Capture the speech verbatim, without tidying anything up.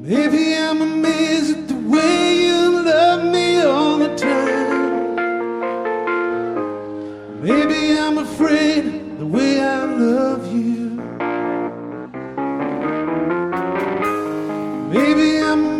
Maybe I'm amazed at the way you love me all the time. Maybe I'm afraid of the way I love you. Maybe I'm